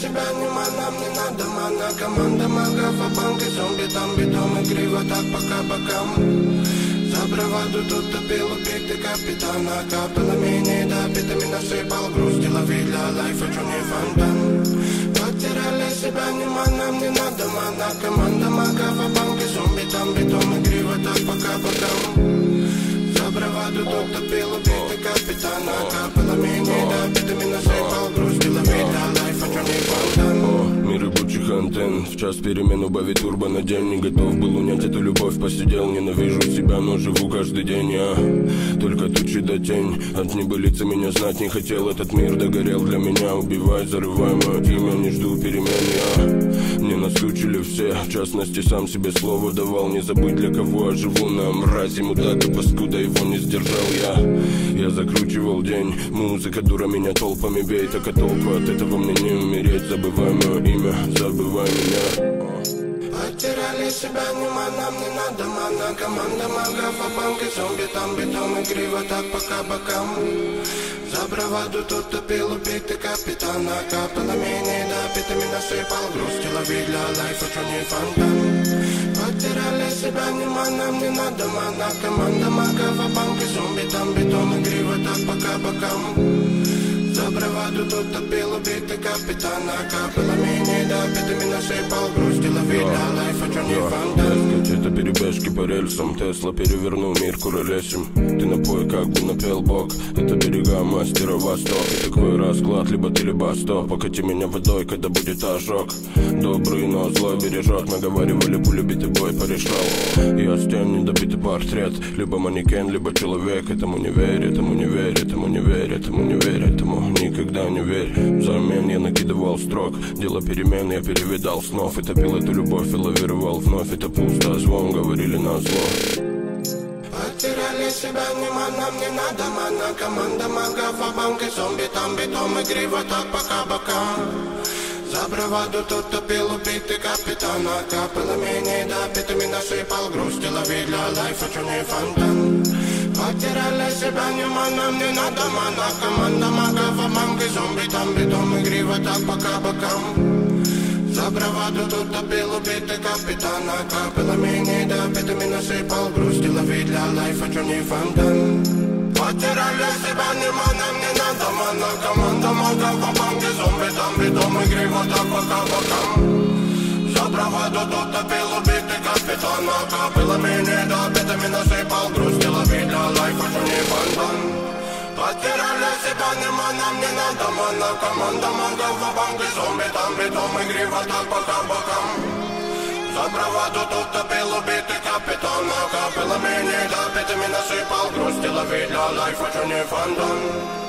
себя, не нам не надо мана. Команда магов, а банк и зомби, там битом и криво, так пока бокам. За браваду тут топил убитый капитана. Капала менее добитыми насыпал, грустила видля лайфа, чё не фонтан. Потеряли себя, не нам не надо мана. Команда магов, а банк и зомби, там битом и криво, так пока бокам. За браваду тут топил убитый капитана. Капала менее добитыми насыпал, грустила видля лайфа, чё не фонтан. Мир рабочих антенн, в час перемен убавить турбо на день. Не готов был унять эту любовь, посидел, ненавижу себя, но живу каждый день я. Только тучи да тень, от небылицы меня знать не хотел. Этот мир догорел для меня, убивай, зарывай мое имя, не жду перемен я. Мне наскучили все, в частности сам себе слово давал. Не забыть для кого я живу, на мрази мудак и паскуда, его не сдержал я. Я закручивал день, музыка дура меня толпами бей. Так а толку от этого мне не умереть, забывай мое имя, забывай меня. Потеряли себя, не нам не надо мана. Команда магов, а банк и зомби, там битом и криво, так пока бокам. За браваду тут топил убитый капитана. Капала менее добитыми насыпал, грустила видля лайфа, чё не фонтан. Потеряли себя, не нам не надо мана. Команда магов, а банк и зомби, там битом и криво, так пока бокам. За браваду тут топил убитый капитана. Капала менее добитыми насыпал, грустила видля лайфа, чё не фонтан. Это перебежки по рельсам, Тесла перевернул мир куролесим. Ты напой, как бы напел бог. Это берега мастера Восток. И такой расклад, либо ты, либо стоп. Покати меня водой, когда будет ожог. Добрый, но злой бережет. Наговаривали, пуля битый бой порешал. Я стен, недобитый портрет. Либо манекен, либо человек. Этому не верь, этому не верь, этому не верь, этому не верь, этому никогда не верь. Взамен я накидывал строк. Дело перемен, я перевидал снов. И топил эту любовь и лавировал вновь. Это пусто, звон, говорили на зло. Потеряли себя, не нам не надо мана. Команда магов, а банк и зомби, там битом и криво, так пока бокам. За браваду тут топил убитый капитана. Капала менее добитыми насыпал, грустила видля лайфа, чё не фонтан. Потеряли себя, не нам не надо мана. Команда магов, а банк и зомби, там битом и криво, так пока бокам. За браваду тут топил убитый капитана. Капала менее добитыми насыпал, грустила видля лайфа, чё не фонтан. Потеряли себя, не нам не надо мана. Команда магов, а банк и зомби, там битом и криво, так пока бокам. За браваду тут топил убитый капитана. Капала менее добитыми насыпал, грустила видля лайфа, чё не фонтан. Потеряли себя, не нам не надо мана. Команда магов, а банк и зомби, там битом и криво, так пока бокам. За браваду тут топил убитый капитана. Капала менее добитыми насыпал, грустила видля лайфа, чё не фонтан.